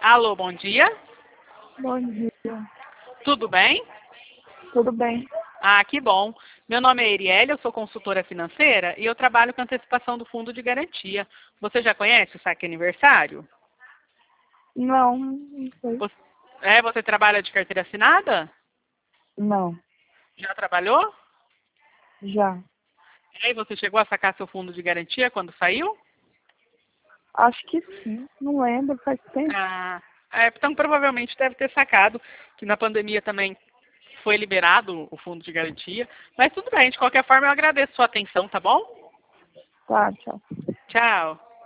Alô, bom dia. Bom dia. Tudo bem? Tudo bem? Ah, que bom. Meu nome é Erielle, eu sou consultora financeira e eu trabalho com antecipação do fundo de garantia. Você já conhece o Saque Aniversário? Não sei. Você trabalha de carteira assinada? Não, Já trabalhou? já. E aí, você chegou a sacar seu fundo de garantia quando saiu? Acho que sim. Não lembro, faz tempo. Então provavelmente deve ter sacado, que na pandemia também foi liberado o fundo de garantia. Mas tudo bem, de qualquer forma eu agradeço a sua atenção, tá bom? Tá, tchau. Tchau.